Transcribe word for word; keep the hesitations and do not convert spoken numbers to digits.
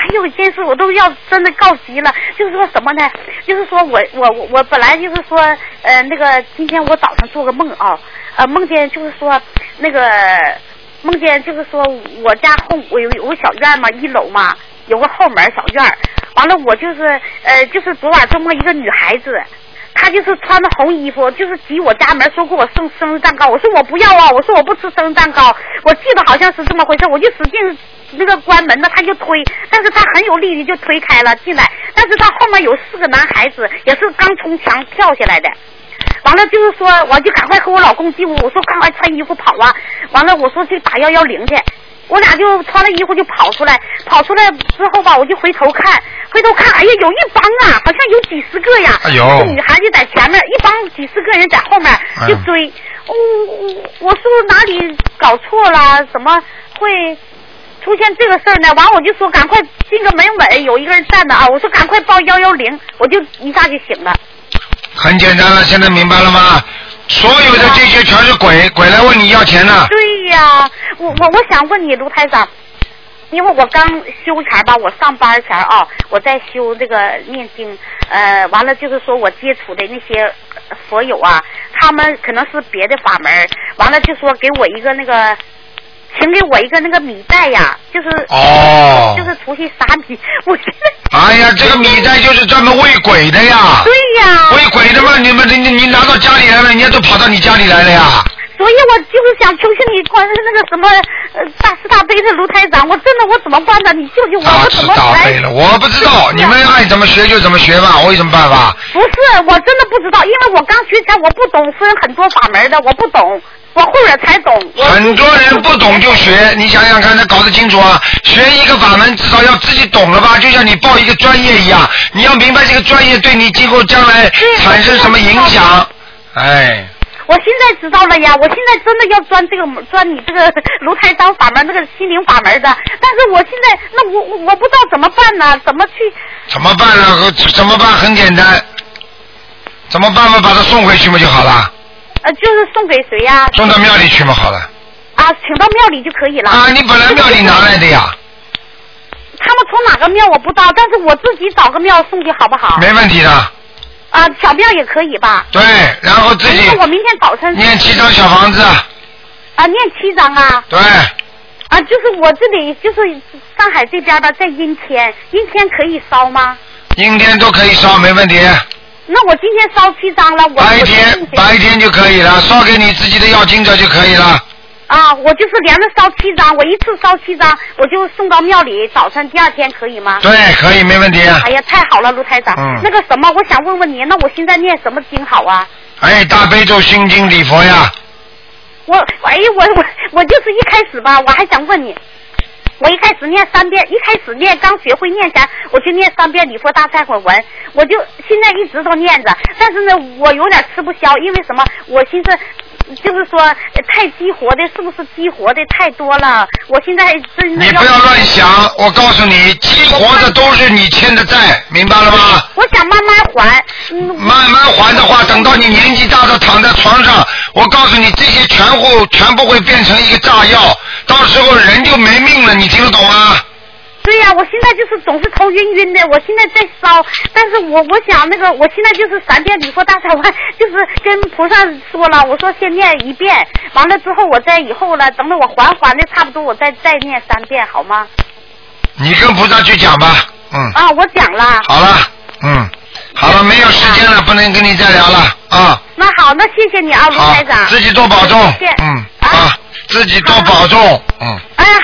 有一件事我都要真的告急了，就是说什么呢？就是说我我我我本来就是说呃那个今天我早上做个梦啊，呃梦见就是说那个梦见就是说我家后我有有个小院嘛，一楼嘛有个后门小院，完了我就是呃就是昨晚做梦一个女孩子。他就是穿的红衣服，就是挤我家门，说给我送生日蛋糕。我说我不要啊，我说我不吃生日蛋糕。我记得好像是这么回事，我就使劲那个关门呢，他就推，但是他很有力的就推开了进来。但是他后面有四个男孩子，也是刚从墙跳下来的。完了就是说，我就赶快和我老公进屋，我说赶快穿衣服跑啊。完了我说去打幺幺零去。我俩就穿了衣服就跑出来，跑出来之后吧，我就回头看，回头看，哎呀，有一帮啊，好像有几十个呀。哎呦！女孩子在前面，一帮几十个人在后面就追。哎、我我说哪里搞错了？怎么会出现这个事儿呢？完我就说赶快进个门尾，有一个人站着啊，我说赶快报幺幺零，我就一下就醒了。 很简单了，现在明白了吗？所有的这些全是鬼，鬼来问你要钱呢。 对呀，我我我想问你卢台长，因为我刚修前吧，我上班前啊，我在修这个念经，呃，完了就是说我接触的那些佛友啊，他们可能是别的法门，完了就说给我一个那个。请给我一个那个米袋呀，就是哦，就是除夕撒米。我现在哎呀，这个米袋就是专门喂鬼的呀。 对呀。喂鬼的嘛，你们你你拿到家里来了，人家都跑到你家里来了呀。 所以我就是想求求你，关那个什么呃大慈大悲的卢台长，我真的我怎么办呢？你救救我，我怎么大慈大悲了，我不知道，你们爱怎么学就怎么学吧，我有什么办法？ 不是，我真的不知道，因为我刚学前我不懂，分很多法门的，我不懂。我后来才懂。 很多人不懂就学，你想想看，他搞得清楚啊！学一个法门，至少要自己懂了吧？就像你报一个专业一样，你要明白这个专业对你今后将来产生什么影响。哎。 我现在知道了呀，我现在真的要钻这个钻你这个卢台长法门那个心灵法门的，但是我现在那我我不知道怎么办呢？怎么去？ 怎么办呢？怎么办？很简单，怎么办嘛？把他送回去嘛就好了。 呃，就是送给谁呀？ 送到庙里去嘛，好了。 啊，请到庙里就可以了。 啊，你本来庙里拿来的呀。 他们从哪个庙我不知道，但是我自己找个庙送去好不好？ 没问题的。 啊，小庙也可以吧？ 对，然后自己。 我明天早晨。 念七张小房子。 啊，念七张啊。 对。 啊，就是我这里就是上海这边的在阴天，阴天可以烧吗？ 阴天都可以烧，没问题。 那我今天烧七张了，我白天白天就可以了，烧给你自己的要经者就可以了。 啊，我就是连着烧七张，我一次烧七张，我就送到庙里，早晨第二天可以吗？ 对，可以，没问题。 哎呀，太好了，卢台长。嗯。那个什么，我想问问你，那我现在念什么经好啊？ 哎，大悲咒、心经、礼佛呀。 我，哎呀，我我我就是一开始吧，我还想问你。我一开始念三遍，一开始念刚学会念前，我就念三遍礼佛大忏悔文，我就现在一直都念着，但是呢，我有点吃不消，因为什么？我寻思，就是说太激活的，是不是激活的太多了？我现在真的你不要乱想，我告诉你，激活的都是你欠的债，明白了吗？ 我想慢慢还。 嗯、慢慢还的话，等到你年纪大了躺在床上，我告诉你，这些全部全部会变成一个炸药，到时候人就没命了，你听得懂吗？ 对呀、啊，我现在就是总是头晕晕的，我现在在烧，但是我我想那个，我现在就是三遍礼佛大忏悔，就是跟菩萨说了，我说先念一遍，完了之后我再以后了，等到我还还的差不多，我再再念三遍，好吗？ 你跟菩萨去讲吧，嗯。 啊，我讲了。 好了，嗯，好了，没有时间了，不能跟你再聊了啊。 那好，那谢谢你啊，卢台长。 自己多保重。 谢谢。 嗯啊，自己多保重。嗯。 哎，